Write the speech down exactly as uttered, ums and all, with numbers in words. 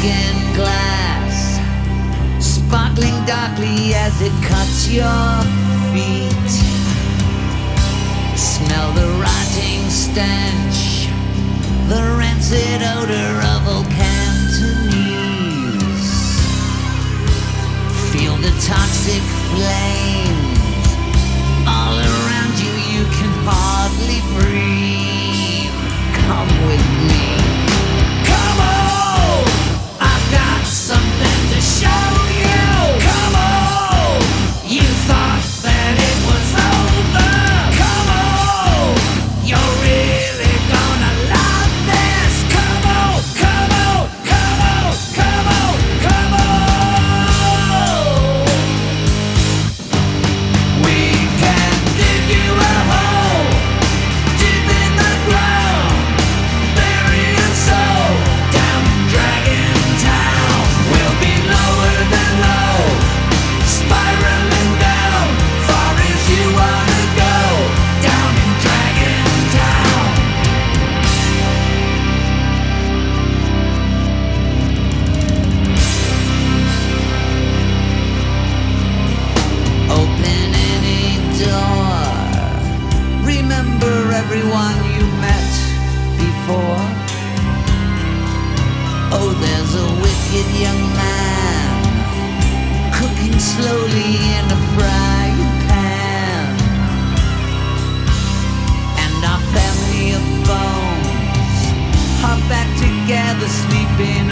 broken glass, sparkling darkly as it cuts your feet. Smell the rotting stench, the rancid odor of old Cantonese. Feel the toxic flames all around you, you can hardly breathe. Come with me. Come on, I've got something to show you. Come on, you thought that it was over. Come on, you're really gonna love this. Come on, come on, come on, come on, come on. We can dig you a hole deep in the ground, bury your soul down in Dragon Town. We'll be lower than low, spiraling down, far as you wanna go, down in Dragon Town. Open any door, remember everyone you met before. Oh, there's a wicked young man cooking slowly in a frying pan, and our family of bones are back together, sleeping